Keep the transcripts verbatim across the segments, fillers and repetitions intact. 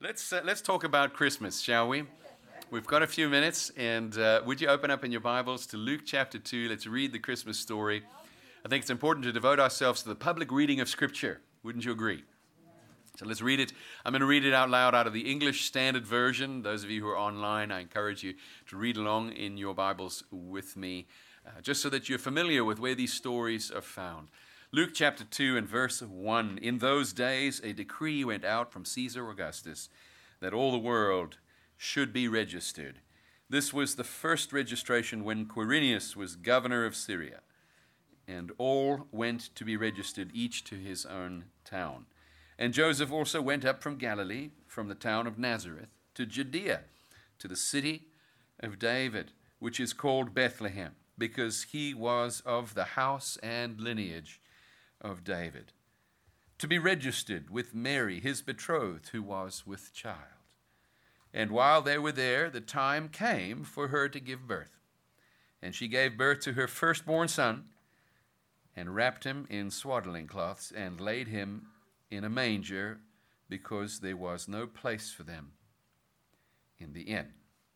Let's uh, let's talk about Christmas, shall we? We've got a few minutes, and uh, would you open up in your Bibles to Luke chapter two? Let's read the Christmas story. I think it's important to devote ourselves to the public reading of Scripture. Wouldn't you agree? So let's read it. I'm going to read it out loud out of the English Standard Version. Those of you who are online, I encourage you to read along in your Bibles with me, uh, just so that you're familiar with where these stories are found. Luke chapter two and verse one. In those days a decree went out from Caesar Augustus that all the world should be registered. This was the first registration when Quirinius was governor of Syria, and all went to be registered, each to his own town. And Joseph also went up from Galilee, from the town of Nazareth, to Judea, to the city of David, which is called Bethlehem, because he was of the house and lineage of David, to be registered with Mary, his betrothed, who was with child. And while they were there, the time came for her to give birth. And she gave birth to her firstborn son, and wrapped him in swaddling cloths, and laid him in a manger, because there was no place for them in the inn.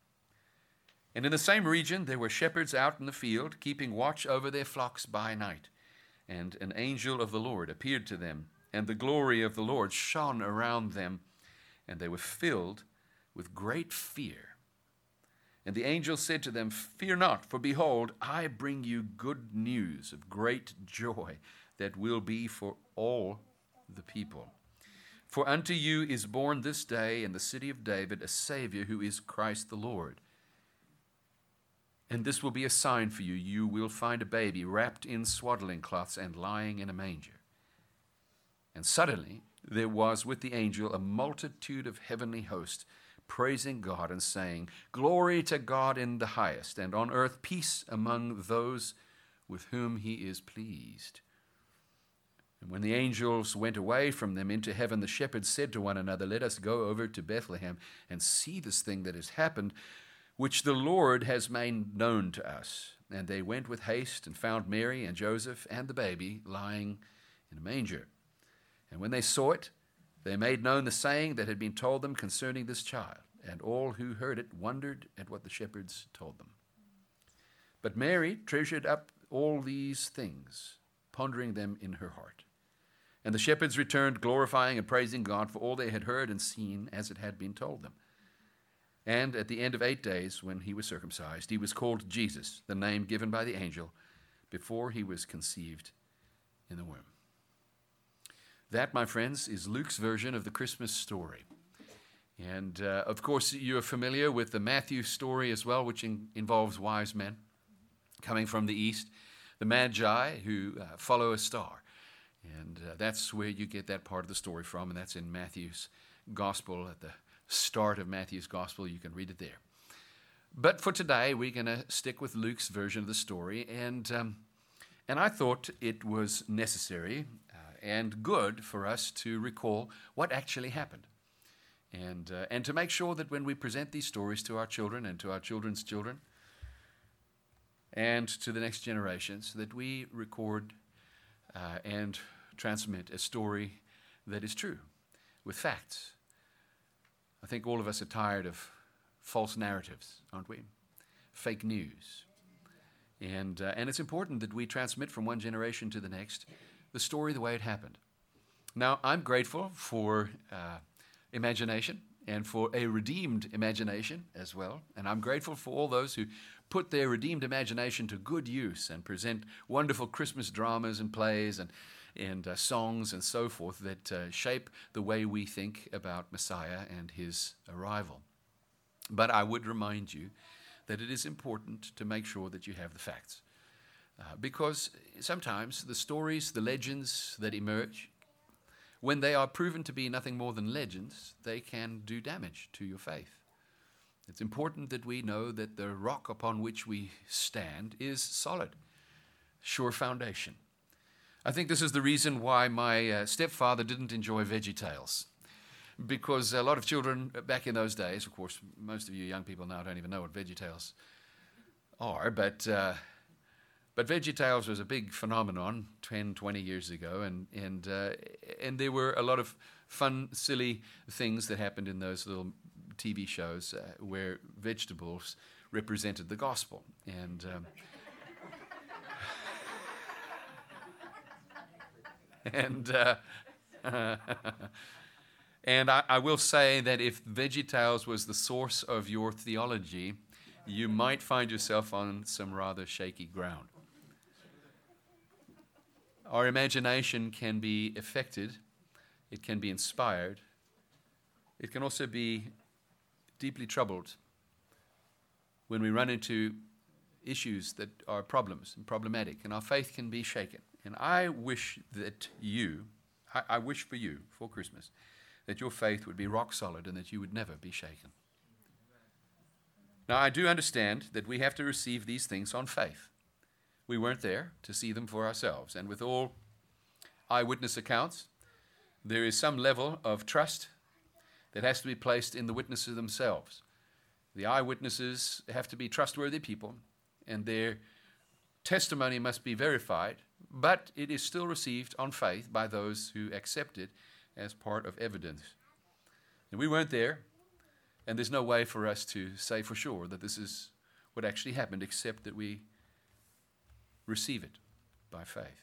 And in the same region there were shepherds out in the field, keeping watch over their flocks by night. And an angel of the Lord appeared to them, and the glory of the Lord shone around them, and they were filled with great fear. And the angel said to them, "Fear not, for behold, I bring you good news of great joy that will be for all the people. For unto you is born this day in the city of David a Savior, who is Christ the Lord. And this will be a sign for you. You will find a baby wrapped in swaddling cloths and lying in a manger." And suddenly there was with the angel a multitude of heavenly hosts, praising God and saying, "Glory to God in the highest, and on earth peace among those with whom he is pleased." And when the angels went away from them into heaven, the shepherds said to one another, "Let us go over to Bethlehem and see this thing that has happened, which the Lord has made known to us." And they went with haste and found Mary and Joseph and the baby lying in a manger. And when they saw it, they made known the saying that had been told them concerning this child. And all who heard it wondered at what the shepherds told them. But Mary treasured up all these things, pondering them in her heart. And the shepherds returned, glorifying and praising God for all they had heard and seen as it had been told them. And at the end of eight days, when he was circumcised, he was called Jesus, the name given by the angel, before he was conceived in the womb. That, my friends, is Luke's version of the Christmas story. And, uh, of course, you're familiar with the Matthew story as well, which in, involves wise men coming from the east, the Magi who uh, follow a star. And uh, that's where you get that part of the story from, and that's in Matthew's gospel at the start of Matthew's gospel. You can read it there. But for today, we're going to stick with Luke's version of the story, and um, and I thought it was necessary uh, and good for us to recall what actually happened, and uh, and to make sure that when we present these stories to our children and to our children's children and to the next generations, that we record uh, and transmit a story that is true, with facts. I think all of us are tired of false narratives, aren't we? Fake news. And uh, and it's important that we transmit from one generation to the next the story the way it happened. Now, I'm grateful for uh, imagination and for a redeemed imagination as well. And I'm grateful for all those who put their redeemed imagination to good use and present wonderful Christmas dramas and plays and and uh, songs and so forth that uh, shape the way we think about Messiah and his arrival. But I would remind you that it is important to make sure that you have the facts. Uh, because sometimes the stories, the legends that emerge, when they are proven to be nothing more than legends, they can do damage to your faith. It's important that we know that the rock upon which we stand is solid, sure foundation. I think this is the reason why my uh, stepfather didn't enjoy VeggieTales, because a lot of children back in those days, of course, most of you young people now don't even know what VeggieTales are, but uh, but VeggieTales was a big phenomenon ten, twenty years ago, and and uh, and there were a lot of fun, silly things that happened in those little T V shows uh, where vegetables represented the gospel. And um, and uh, and I, I will say that if VeggieTales was the source of your theology, you might find yourself on some rather shaky ground. Our imagination can be affected, it can be inspired, it can also be deeply troubled when we run into issues that are problems and problematic, and our faith can be shaken. And I wish that you, I, I wish for you, for Christmas, that your faith would be rock solid and that you would never be shaken. Now, I do understand that we have to receive these things on faith. We weren't there to see them for ourselves. And with all eyewitness accounts, there is some level of trust that has to be placed in the witnesses themselves. The eyewitnesses have to be trustworthy people, and their testimony must be verified, but it is still received on faith by those who accept it as part of evidence. And we weren't there, and there's no way for us to say for sure that this is what actually happened, except that we receive it by faith.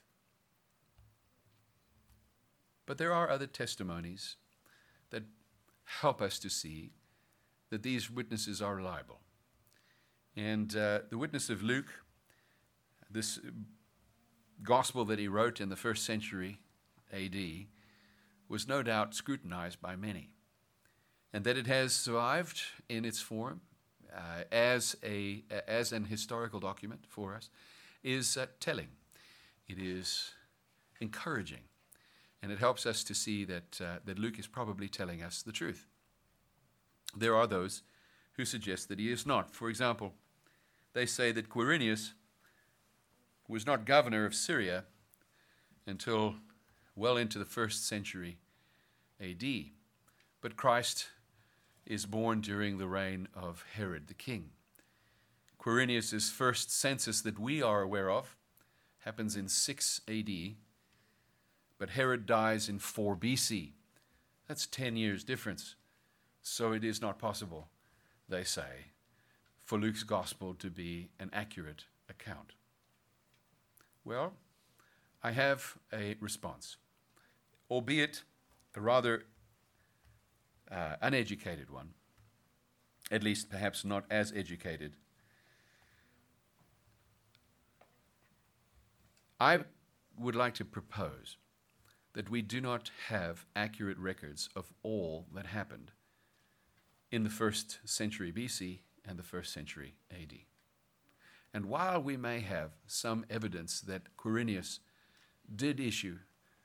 But there are other testimonies that help us to see that these witnesses are reliable. And uh, the witness of Luke, this gospel that he wrote in the first century A D, was no doubt scrutinized by many. And that it has survived in its form uh, as, a, as an historical document for us is uh, telling. It is encouraging. And it helps us to see that, uh, that Luke is probably telling us the truth. There are those who suggest that he is not. For example, they say that Quirinius was not governor of Syria until well into the first century A D. But Christ is born during the reign of Herod the king. Quirinius' first census that we are aware of happens in six A D, but Herod dies in four B C. That's ten years difference. So it is not possible, they say, for Luke's gospel to be an accurate account. Well, I have a response, albeit a rather uh, uneducated one, at least perhaps not as educated. I would like to propose that we do not have accurate records of all that happened in the first century B C and the first century A D. And while we may have some evidence that Quirinius did issue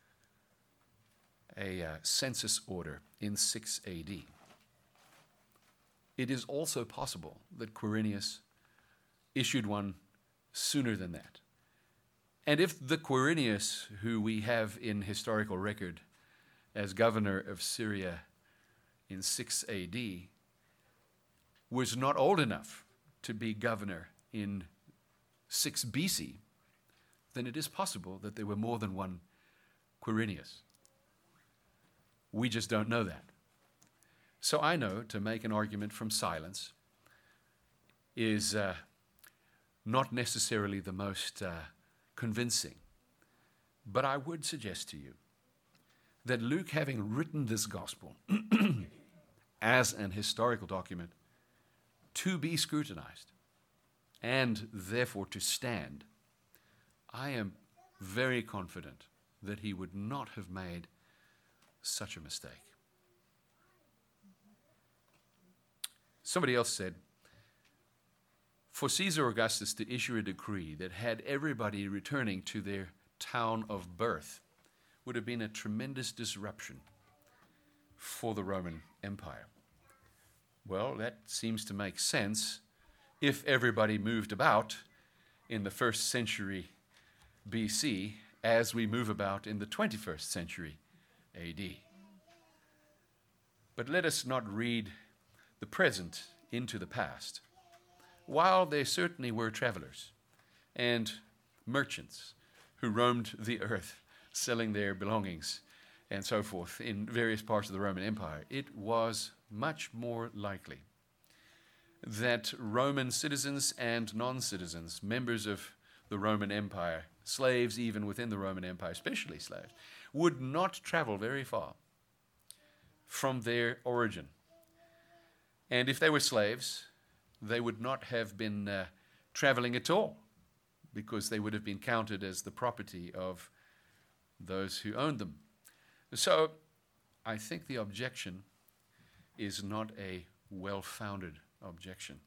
a uh, census order in six A D, it is also possible that Quirinius issued one sooner than that. And if the Quirinius who we have in historical record as governor of Syria in six A D was not old enough to be governor in six B C, then it is possible that there were more than one Quirinius. We just don't know that. So I know to make an argument from silence is uh, not necessarily the most uh, convincing. But I would suggest to you that Luke, having written this gospel as an historical document to be scrutinized and therefore to stand, I am very confident that he would not have made such a mistake. Somebody else said, for Caesar Augustus to issue a decree that had everybody returning to their town of birth would have been a tremendous disruption for the Roman Empire. Well, that seems to make sense if everybody moved about in the first century B C as we move about in the twenty-first century A D. But let us not read the present into the past. While there certainly were travelers and merchants who roamed the earth selling their belongings and so forth in various parts of the Roman Empire, it was much more likely that Roman citizens and non-citizens, members of the Roman Empire, slaves even within the Roman Empire, especially slaves, would not travel very far from their origin. And if they were slaves, they would not have been uh, traveling at all, because they would have been counted as the property of those who owned them. So I think the objection is not a well-founded objection.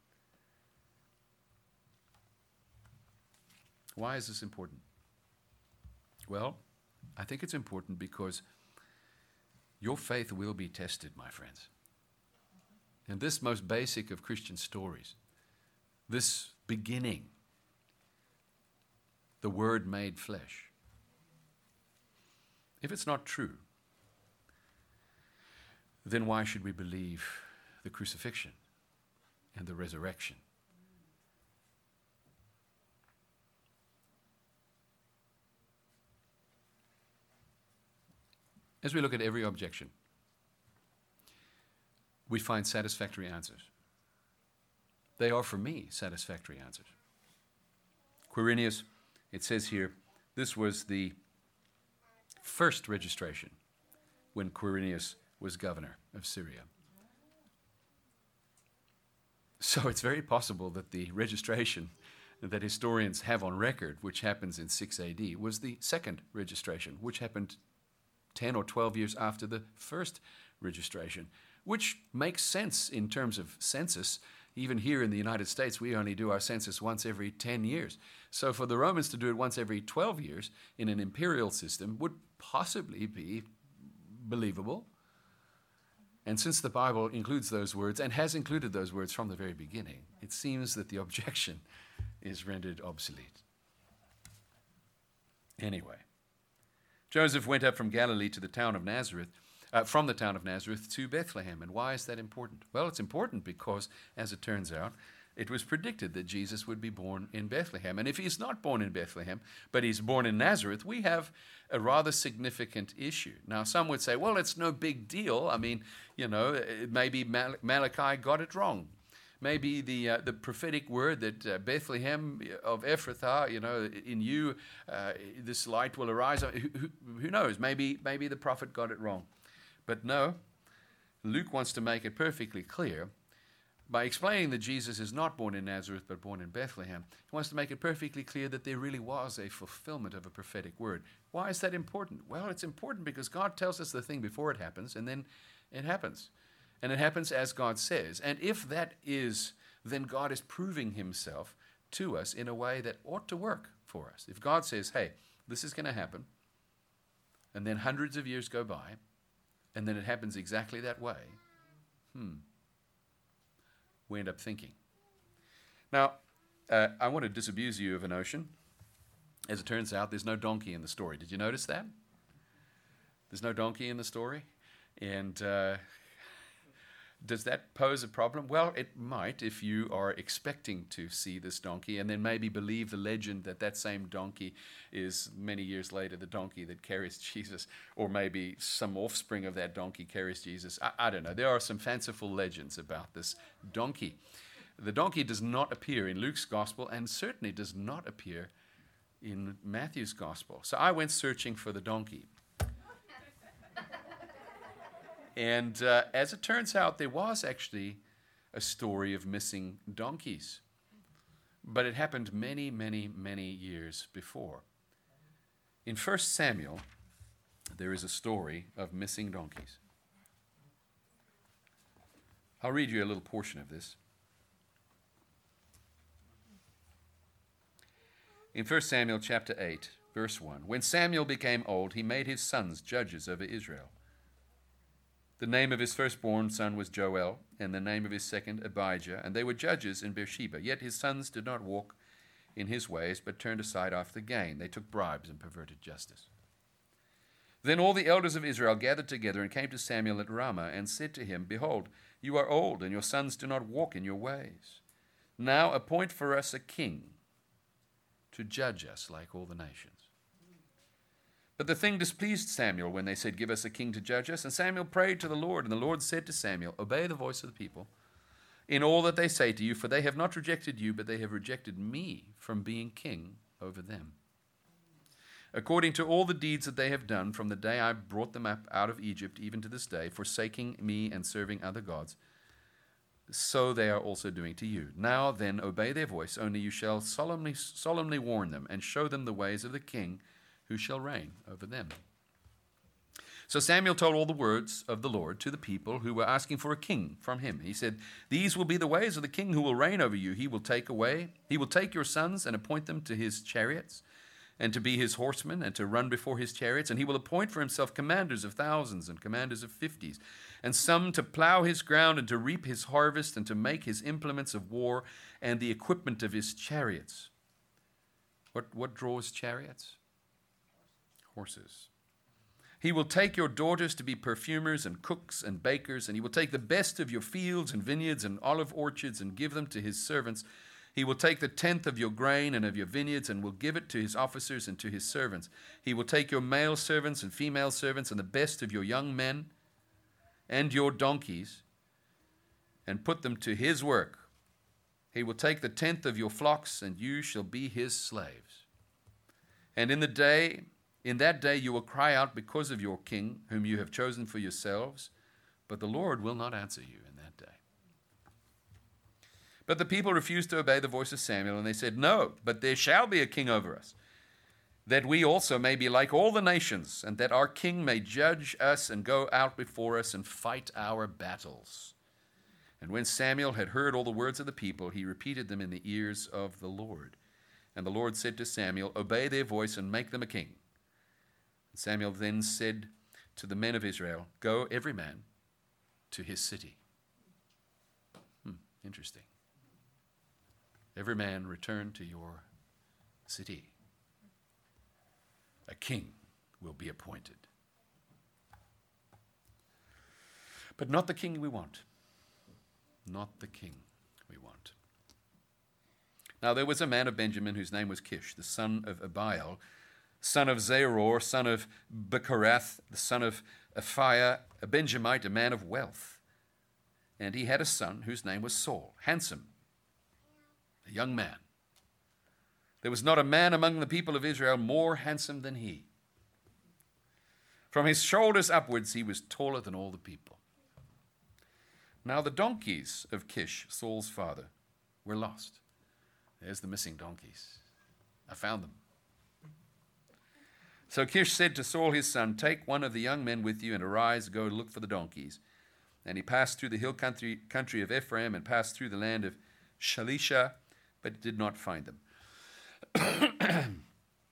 Why is this important? Well, I think it's important because your faith will be tested, my friends. And this most basic of Christian stories, this beginning, the Word made flesh, if it's not true, then why should we believe the crucifixion and the resurrection? As we look at every objection, we find satisfactory answers. They are, for me, satisfactory answers. Quirinius, it says here, this was the first registration when Quirinius was governor of Syria. So it's very possible that the registration that historians have on record, which happens in six A D, was the second registration, which happened ten or twelve years after the first registration, which makes sense in terms of census. Even here in the United States, we only do our census once every ten years. So for the Romans to do it once every twelve years in an imperial system would possibly be believable. And since the Bible includes those words, and has included those words from the very beginning, it seems that the objection is rendered obsolete. Anyway, Joseph went up from Galilee to the town of Nazareth, uh, from the town of Nazareth to Bethlehem. And why is that important? Well, it's important because, as it turns out, it was predicted that Jesus would be born in Bethlehem. And if he's not born in Bethlehem, but he's born in Nazareth, we have a rather significant issue. Now, some would say, well, it's no big deal. I mean, you know, maybe Mal- Malachi got it wrong. Maybe the uh, the prophetic word that uh, Bethlehem of Ephrathah, you know, in you, uh, this light will arise. Who, who, who knows? Maybe maybe the prophet got it wrong. But no, Luke wants to make it perfectly clear by explaining that Jesus is not born in Nazareth but born in Bethlehem. He wants to make it perfectly clear that there really was a fulfillment of a prophetic word. Why is that important? Well, it's important because God tells us the thing before it happens, and then it happens. And it happens as God says. And if that is, then God is proving himself to us in a way that ought to work for us. If God says, hey, this is going to happen, and then hundreds of years go by, and then it happens exactly that way, hmm, we end up thinking. Now, uh, I want to disabuse you of a notion. As it turns out, there's no donkey in the story. Did you notice that? There's no donkey in the story. And uh, does that pose a problem? Well, it might if you are expecting to see this donkey and then maybe believe the legend that that same donkey is many years later the donkey that carries Jesus, or maybe some offspring of that donkey carries Jesus. I, I don't know. There are some fanciful legends about this donkey. The donkey does not appear in Luke's gospel and certainly does not appear in Matthew's gospel. So I went searching for the donkey. And uh, as it turns out, there was actually a story of missing donkeys. But it happened many, many, many years before. In First Samuel, there is a story of missing donkeys. I'll read you a little portion of this. In First Samuel chapter eight, verse one, when Samuel became old, he made his sons judges over Israel. The name of his firstborn son was Joel, and the name of his second Abijah, and they were judges in Beersheba. Yet his sons did not walk in his ways, but turned aside after gain. They took bribes and perverted justice. Then all the elders of Israel gathered together and came to Samuel at Ramah and said to him, behold, you are old, and your sons do not walk in your ways. Now appoint for us a king to judge us like all the nations. But the thing displeased Samuel when they said, "Give us a king to judge us." And Samuel prayed to the Lord, and the Lord said to Samuel, "Obey the voice of the people in all that they say to you, for they have not rejected you, but they have rejected me from being king over them. According to all the deeds that they have done from the day I brought them up out of Egypt, even to this day, forsaking me and serving other gods, so they are also doing to you. Now then, obey their voice, only you shall solemnly, solemnly warn them and show them the ways of the king who shall reign over them." So Samuel told all the words of the Lord to the people who were asking for a king from him. He said, "These will be the ways of the king who will reign over you. He will take away, he will take your sons and appoint them to his chariots, and to be his horsemen, and to run before his chariots. And he will appoint for himself commanders of thousands and commanders of fifties, and some to plow his ground and to reap his harvest, and to make his implements of war and the equipment of his chariots." What, what draws chariots? Horses. "He will take your daughters to be perfumers and cooks and bakers, and he will take the best of your fields and vineyards and olive orchards and give them to his servants. He will take the tenth of your grain and of your vineyards and will give it to his officers and to his servants. He will take your male servants and female servants and the best of your young men and your donkeys and put them to his work. He will take the tenth of your flocks, and you shall be his slaves. And in the day, in that day you will cry out because of your king, whom you have chosen for yourselves, but the Lord will not answer you in that day." But the people refused to obey the voice of Samuel, and they said, "No, but there shall be a king over us, that we also may be like all the nations, and that our king may judge us and go out before us and fight our battles." And when Samuel had heard all the words of the people, he repeated them in the ears of the Lord. And the Lord said to Samuel, "Obey their voice and make them a king." And Samuel then said to the men of Israel, "Go every man to his city." Hmm, interesting. Every man return to your city. A king will be appointed. But not the king we want. Not the king we want. Now there was a man of Benjamin whose name was Kish, the son of Abiel, son of Zeror, son of Bechorath, the son of Aphiah, a Benjamite, a man of wealth. And he had a son whose name was Saul, handsome, a young man. There was not a man among the people of Israel more handsome than he. From his shoulders upwards he was taller than all the people. Now the donkeys of Kish, Saul's father, were lost. There's the missing donkeys. I found them. So Kish said to Saul his son, "Take one of the young men with you and arise, go look for the donkeys." And he passed through the hill country, country of Ephraim and passed through the land of Shalisha, but did not find them. And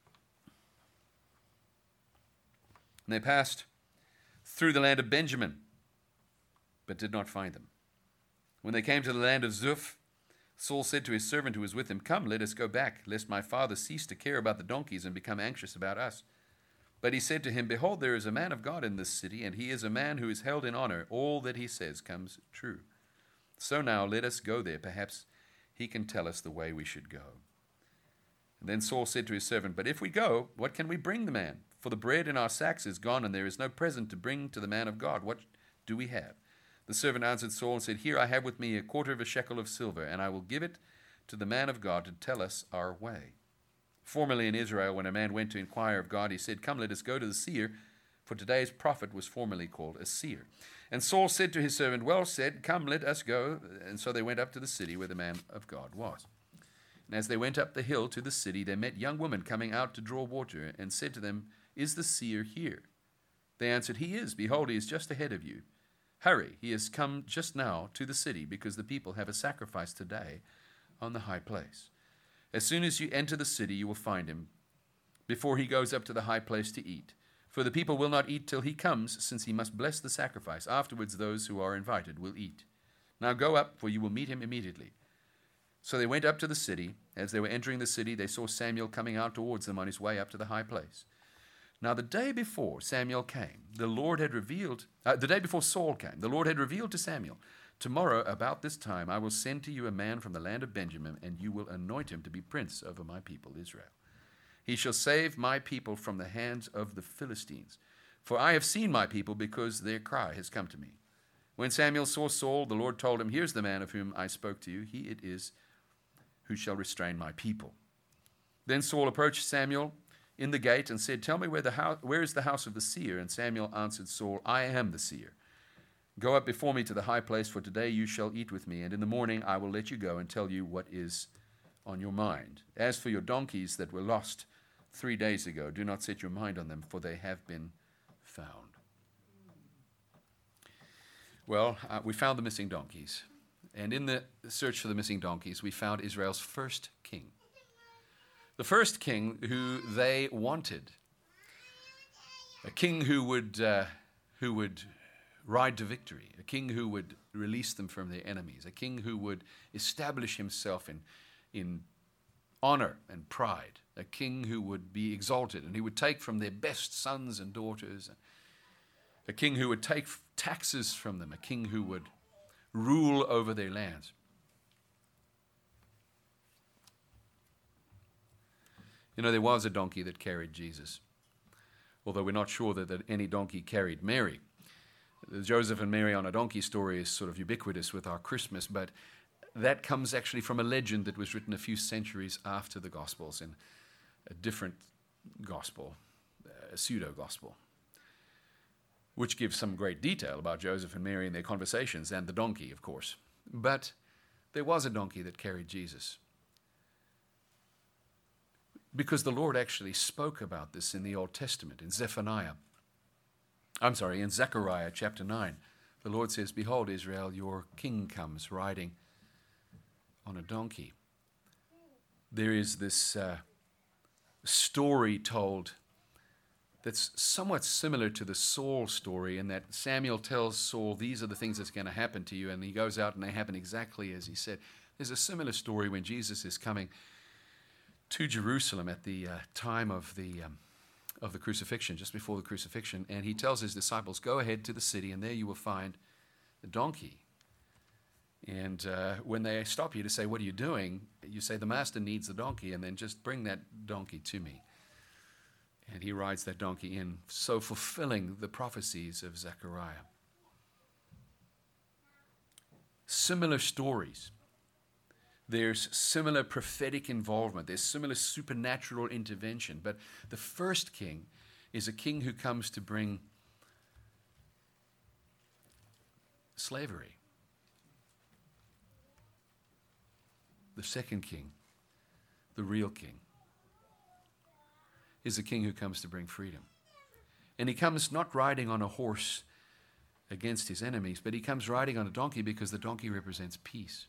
they passed through the land of Benjamin, but did not find them. When they came to the land of Zuph, Saul said to his servant who was with him, "Come, let us go back, lest my father cease to care about the donkeys and become anxious about us." But he said to him, "Behold, there is a man of God in this city, and he is a man who is held in honor. All that he says comes true. So now let us go there. Perhaps he can tell us the way we should go." And then Saul said to his servant, "But if we go, what can we bring the man? For the bread in our sacks is gone, and there is no present to bring to the man of God. What do we have?" The servant answered Saul and said, "Here I have with me a quarter of a shekel of silver, and I will give it to the man of God to tell us our way." Formerly in Israel, when a man went to inquire of God, he said, "Come, let us go to the seer," for today's prophet was formerly called a seer. And Saul said to his servant, "Well said, come, let us go." And so they went up to the city where the man of God was. And as they went up the hill to the city, they met young women coming out to draw water, and said to them, "Is the seer here?" They answered, "He is. Behold, he is just ahead of you. Hurry, he has come just now to the city, because the people have a sacrifice today on the high place. As soon as you enter the city, you will find him, before he goes up to the high place to eat. For the people will not eat till he comes, since he must bless the sacrifice. Afterwards those who are invited will eat. Now go up, for you will meet him immediately." So they went up to the city. As they were entering the city, they saw Samuel coming out towards them on his way up to the high place. Now the day before Samuel came, the Lord had revealed, uh, the day before Saul came, the Lord had revealed to Samuel, "Tomorrow about this time I will send to you a man from the land of Benjamin, and you will anoint him to be prince over my people Israel." He shall save my people from the hands of the Philistines. For I have seen my people, because their cry has come to me. When Samuel saw Saul, the Lord told him, Here's the man of whom I spoke to you. He it is who shall restrain my people. Then Saul approached Samuel in the gate and said, Tell me where, the house, where is the house of the seer? And Samuel answered Saul, I am the seer. Go up before me to the high place, for today you shall eat with me, and in the morning I will let you go and tell you what is on your mind. As for your donkeys that were lost three days ago, do not set your mind on them, for they have been found. Well, uh, we found the missing donkeys. And in the search for the missing donkeys, we found Israel's first king. The first king who they wanted. A king who would, uh, who would ride to victory. A king who would release them from their enemies. A king who would establish himself in, in honor and pride. A king who would be exalted, and he would take from their best sons and daughters. A king who would take taxes from them. A king who would rule over their lands. You know, there was a donkey that carried Jesus, although we're not sure that, that any donkey carried Mary. The Joseph and Mary on a donkey story is sort of ubiquitous with our Christmas, but that comes actually from a legend that was written a few centuries after the Gospels in a different gospel, a pseudo-gospel, which gives some great detail about Joseph and Mary and their conversations, and the donkey, of course. But there was a donkey that carried Jesus, because the Lord actually spoke about this in the Old Testament, in Zephaniah. I'm sorry, in Zechariah chapter nine. The Lord says, Behold, Israel, your king comes riding on a donkey. There is this uh, story told that's somewhat similar to the Saul story, in that Samuel tells Saul, these are the things that's going to happen to you, and he goes out and they happen exactly as he said. There's a similar story when Jesus is coming to Jerusalem at the uh, time of the um, of the crucifixion, just before the crucifixion, and he tells his disciples, go ahead to the city, and there you will find the donkey. And uh, when they stop you to say, what are you doing? You say, the master needs the donkey, and then just bring that donkey to me. And he rides that donkey in, so fulfilling the prophecies of Zechariah. Similar stories. There's similar prophetic involvement. There's similar supernatural intervention. But the first king is a king who comes to bring slavery. The second king, the real king, is a king who comes to bring freedom. And he comes not riding on a horse against his enemies, but he comes riding on a donkey because the donkey represents peace.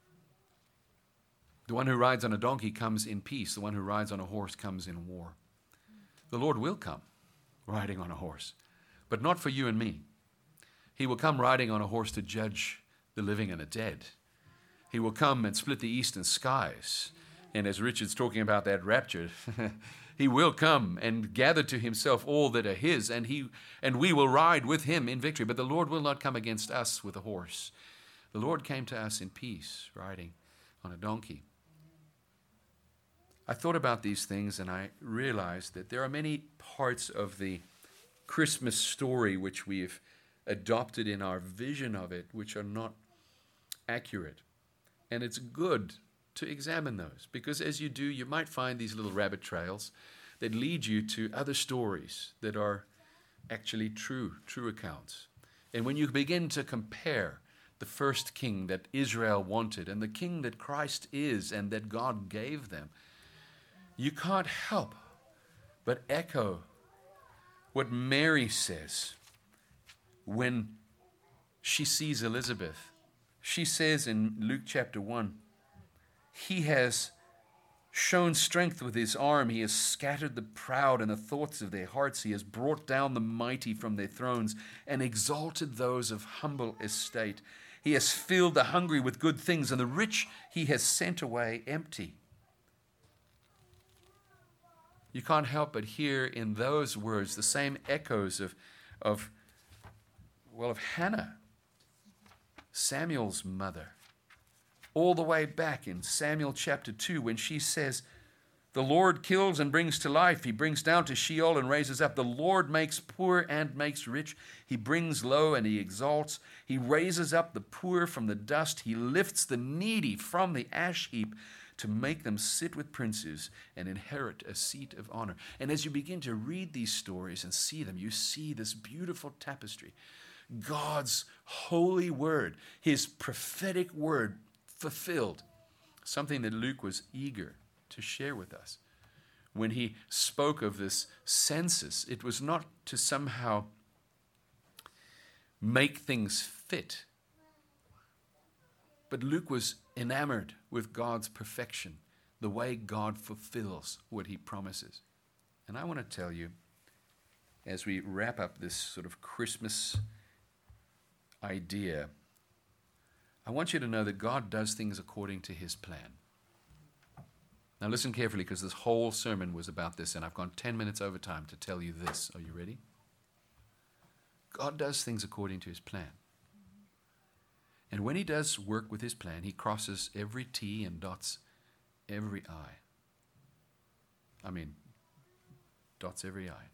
The one who rides on a donkey comes in peace. The one who rides on a horse comes in war. The Lord will come riding on a horse, but not for you and me. He will come riding on a horse to judge the living and the dead. He will come and split the eastern skies. And as Richard's talking about that rapture, he will come and gather to himself all that are his, and he and we will ride with him in victory. But the Lord will not come against us with a horse. The Lord came to us in peace, riding on a donkey. I thought about these things, and I realized that there are many parts of the Christmas story which we've adopted in our vision of it, which are not accurate. And it's good to examine those, because as you do, you might find these little rabbit trails that lead you to other stories that are actually true, true accounts. And when you begin to compare the first king that Israel wanted and the king that Christ is and that God gave them, you can't help but echo what Mary says when she sees Elizabeth. She says in Luke chapter one, he has shown strength with his arm. He has scattered the proud in the thoughts of their hearts. He has brought down the mighty from their thrones and exalted those of humble estate. He has filled the hungry with good things, and the rich he has sent away empty. You can't help but hear in those words the same echoes of, of, well, of Hannah, Samuel's mother, all the way back in Samuel chapter two, when she says, The Lord kills and brings to life. He brings down to Sheol and raises up. The Lord makes poor and makes rich. He brings low and he exalts. He raises up the poor from the dust. He lifts the needy from the ash heap to make them sit with princes and inherit a seat of honor. And as you begin to read these stories and see them, you see this beautiful tapestry. God's holy word, his prophetic word fulfilled. Something that Luke was eager to share with us. When he spoke of this census, it was not to somehow make things fit, but Luke was enamored with God's perfection, the way God fulfills what he promises. And I want to tell you, as we wrap up this sort of Christmas idea, I want you to know that God does things according to his plan. Now listen carefully, because this whole sermon was about this, and I've gone ten minutes over time to tell you this. Are you ready? God does things according to his plan. And when he does work with his plan, he crosses every T and dots every I. I mean, dots every I.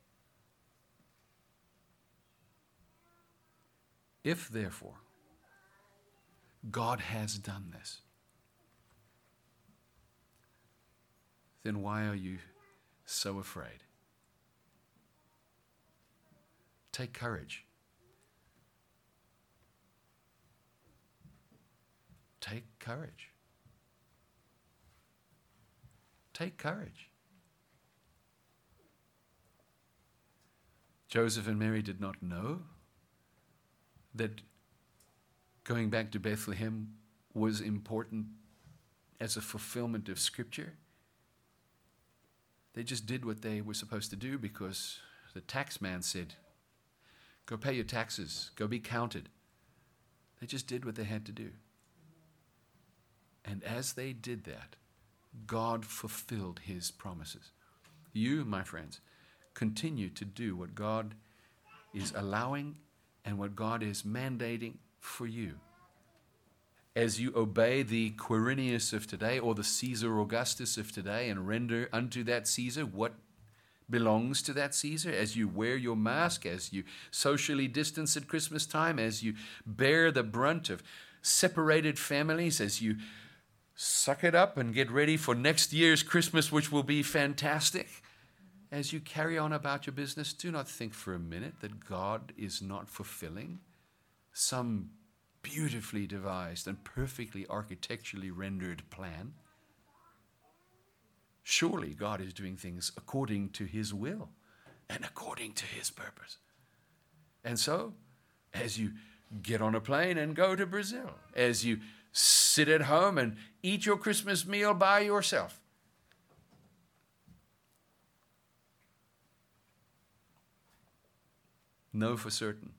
If, therefore, God has done this, then why are you so afraid? Take courage. Take courage. Take courage. Joseph and Mary did not know that going back to Bethlehem was important as a fulfillment of Scripture. They just did what they were supposed to do because the tax man said, go pay your taxes, go be counted. They just did what they had to do. And as they did that, God fulfilled his promises. You, my friends, continue to do what God is allowing and what God is mandating for you. As you obey the Quirinius of today or the Caesar Augustus of today and render unto that Caesar what belongs to that Caesar, as you wear your mask, as you socially distance at Christmas time, as you bear the brunt of separated families, as you suck it up and get ready for next year's Christmas, which will be fantastic, as you carry on about your business, do not think for a minute that God is not fulfilling some beautifully devised and perfectly architecturally rendered plan. Surely God is doing things according to his will and according to his purpose. And so, as you get on a plane and go to Brazil, as you sit at home and eat your Christmas meal by yourself, know for certain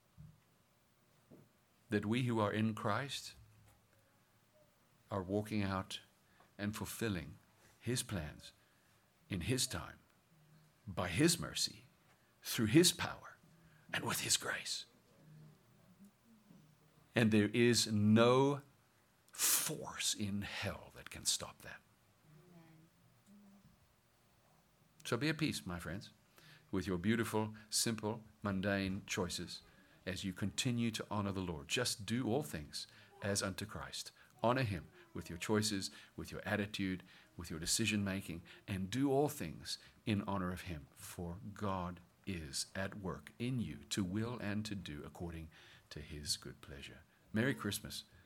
that we who are in Christ are walking out and fulfilling his plans in his time, by his mercy, through his power, and with his grace. And there is no force in hell that can stop that. So be at peace, my friends, with your beautiful, simple, mundane choices as you continue to honor the Lord. Just do all things as unto Christ. Honor him with your choices, with your attitude, with your decision making, and do all things in honor of him. For God is at work in you to will and to do according to his good pleasure. Merry Christmas.